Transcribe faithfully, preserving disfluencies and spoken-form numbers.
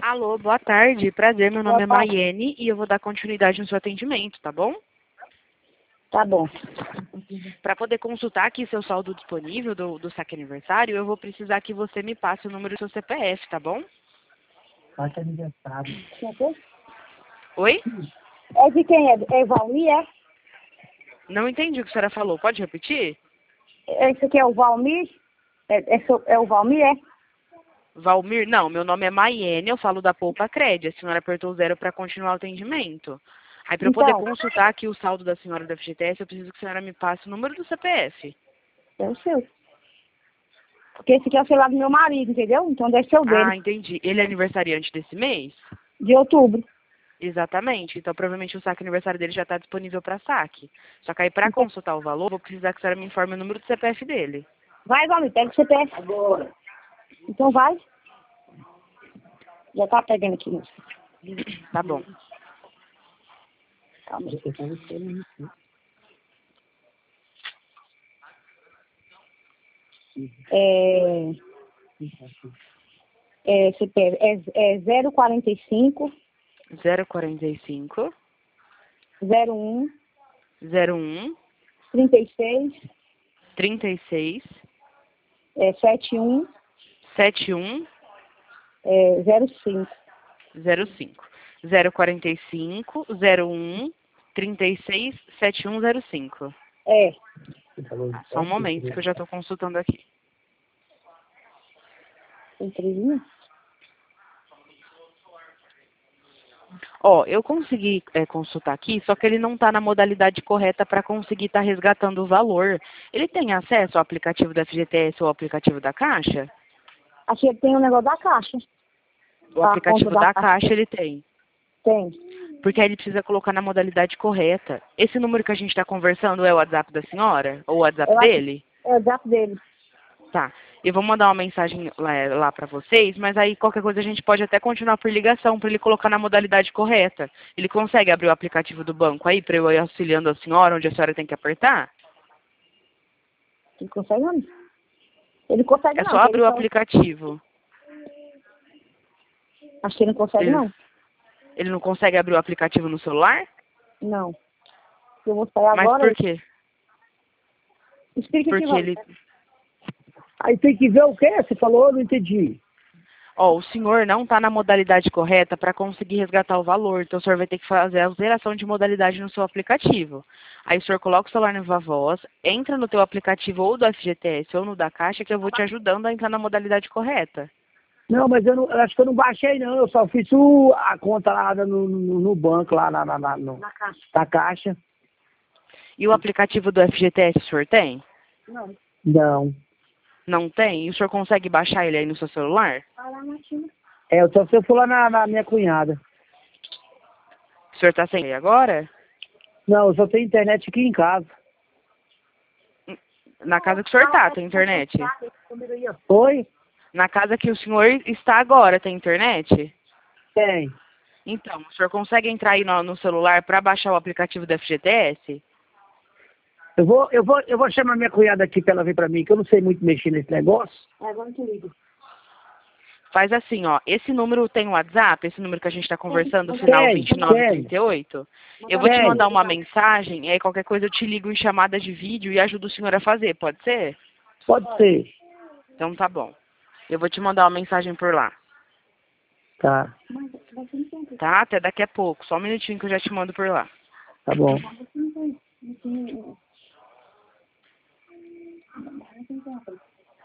Alô, boa tarde. Prazer, meu nome é Boa tarde. Maiene e eu vou dar continuidade no seu atendimento, tá bom? Tá bom. Para poder consultar aqui seu saldo disponível do, do saque aniversário, eu vou precisar que você me passe o número do seu C P F, tá bom? Saque aniversário. Oi? É de quem? É, é Valmir, é? Não entendi o que a senhora falou. Pode repetir? Esse aqui é o Valmir? É, é, so- é o Valmir, é? Valmir? Não, meu nome é Maiene, eu falo da Poupa Cred. A senhora apertou zero para continuar o atendimento. Aí, para eu poder Então, consultar aqui o saldo da senhora do F G T S, eu preciso que a senhora me passe o número do C P F. é o seu. Porque esse aqui é o celular do meu marido, entendeu? Então deve ser o dele, Ah, entendi. Ele é aniversariante desse mês? de outubro. Exatamente. Então, provavelmente o saque aniversário dele já está disponível para saque. Só que aí, para Então, consultar o valor, vou precisar que a senhora me informe o número do C P F dele. vai, Valmir, pega o C P F. Agora. Então vai. Já tá pegando aqui, moça. Tá bom. Calma aí. É, é, C P F, é, é zero quarenta e cinco, zero quarenta e cinco, zero um, zero um, trinta e seis, trinta e seis, é, setenta e um, setenta e um, é, zero cinco. zero cinco. zero quarenta e cinco, zero um, trinta e seis, setenta e um, zero cinco. É. Ah, só um momento que eu já estou consultando aqui. Tem três linhas? Ó, eu consegui é, consultar aqui, só que ele não está na modalidade correta para conseguir estar resgatando o valor. Ele tem acesso ao aplicativo da F G T S ou ao aplicativo da Caixa? Aqui tem um negócio da caixa. O A aplicativo conta da da caixa. Caixa ele tem. Tem. Porque aí ele precisa colocar na modalidade correta. Esse número que a gente está conversando é o WhatsApp da senhora? Ou o WhatsApp Eu acho que dele? é o zap dele. Tá. Eu vou mandar uma mensagem lá, lá para vocês, mas aí qualquer coisa a gente pode até continuar por ligação para ele colocar na modalidade correta. Ele consegue abrir o aplicativo do banco aí para eu ir auxiliando a senhora onde a senhora tem que apertar? Ele consegue não? Ele consegue É não, só porque abrir ele o só... aplicativo. Acho que ele não consegue Ele, não. ele não consegue abrir o aplicativo no celular? Não. Eu vou sair Mas agora. por quê? Explica aqui, Porque vamos. ele... Aí tem que ver o quê? Você falou, eu não entendi. Ó, o senhor não está na modalidade correta para conseguir resgatar o valor, então o senhor vai ter que fazer a alteração de modalidade no seu aplicativo. Aí o senhor coloca o celular na Viva Voz, entra no teu aplicativo ou do F G T S ou no da Caixa, que eu vou te ajudando a entrar na modalidade correta. Não, mas eu, não, eu acho que eu não baixei, não. Eu só fiz o, a conta lá no, no, no banco, lá na, na, na, no, Na caixa. na caixa. E o aplicativo do F G T S o senhor tem? Não. Não. Não tem? E o senhor consegue baixar ele aí no seu celular? Vai lá na China. É, eu só se eu for lá na, na minha cunhada. O senhor está sem ele agora? Não, eu só tenho internet aqui em casa. Na casa que o senhor está, tem internet? Oi? Na casa que o senhor está agora, tem internet? Tem. Então, o senhor consegue entrar aí no, no celular para baixar o aplicativo do F G T S? Eu vou, eu vou, eu vou chamar minha cunhada aqui pra ela vir pra mim, que eu não sei muito mexer nesse negócio. É, agora eu te ligo. Faz assim, ó, esse número tem WhatsApp, esse número que a gente está conversando, o final Tem, vinte e nove tem. trinta e oito. Eu vou te Tem. mandar uma mensagem, e aí qualquer coisa eu te ligo em chamada de vídeo e ajudo o senhor a fazer, pode ser? Pode ser. Então tá bom. Eu vou te mandar uma mensagem por lá, Tá, Mas vai ser no tempo. tá? Até daqui a pouco, só um minutinho que eu já te mando por lá. tá bom. Você não tem. Não tem